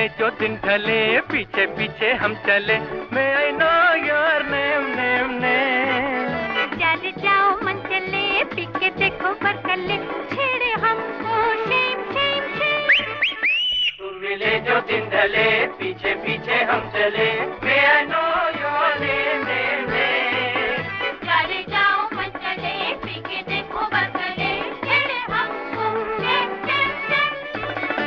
मिले जो दिन ढले, पीछे पीछे हम चले। May I know your name, name, name? चल जाओ मन चले, पी के देखो बरकले, छेड़े हमको शेम शेम शेम। तुम मिले जो दिन ढले, पीछे पीछे हम चले। May I know your name, name, name? चल जाओ मन चले, पी के देखो बरकले, छेड़े हमको शेम शेम शेम।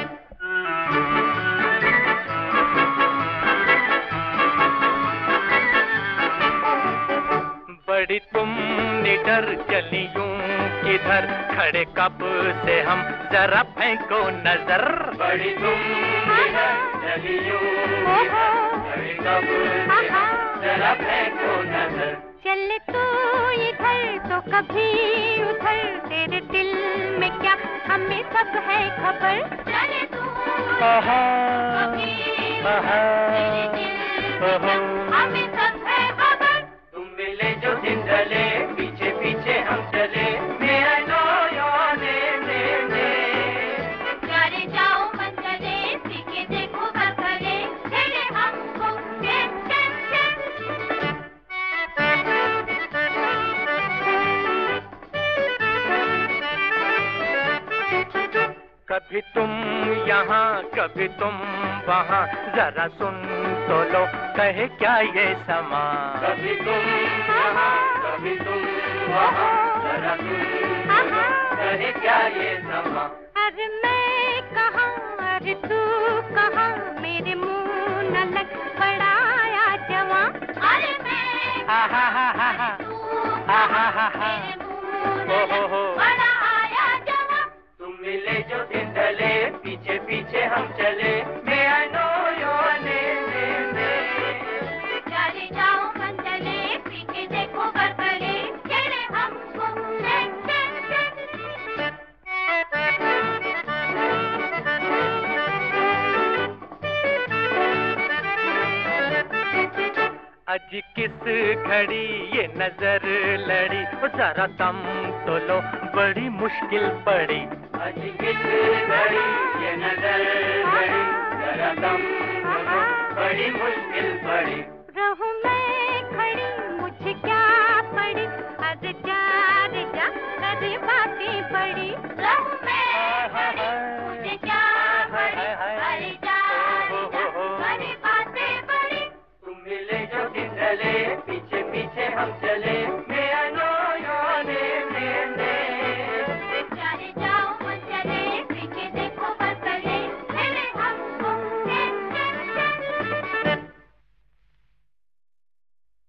बड़ी तुम निडर चली यूं किधर, खड़े कब से हम जरा फेंको नजर। बड़ी तुम निडर चली यूं किधर, खड़े कब से हम जरा फेंको नजर। चले तू इधर तो कभी उधर, तेरे दिल में क्या हमें सब है खबर। चले तू कभी उधर, तेरे दिल में क्या हमें सब है खबर। तुम मिले जो दिन ढले, पीछे पीछे हम चले। May I know your name, name, name? चले जाओ मन चले, पी के देखो बरकले, छेड़े हमको शेम शेम शेम। कभी तुम यहाँ कभी तुम वहाँ, जरा सुन तो लो कहे क्या ये समा। कभी तुम यहाँ कभी तुम वहाँ, जरा सुन तो लो कहे क्या ये समा। अरे मैं कहाँ अरे तू कहाँ, मेरे मुँह न लग बड़ा आया जवां। अरे मैं हा हा हा हा हा तू हा हा हा हा। मेरे मुँह न हो लग हो बड़ा आया जवां। तुम मिले जो दिन ढले, पीछे पीछे हम चले। May I know your name, name, name? चले जाओ मन चले, पी के देखो बरकले, छेड़े हमको शेम शेम शेम। आज किस घड़ी ये नजर लड़ी, ओ जरा दम तो लो बड़ी मुश्किल पड़ी। आज किस घड़ी ये नजर लड़ी, जरा दम तो लो बड़ी मुश्किल पड़ी। रहूं मैं खड़ी मुझे क्या पड़ी, अरे जा रे जा, अरे बातें पड़ी। रहूं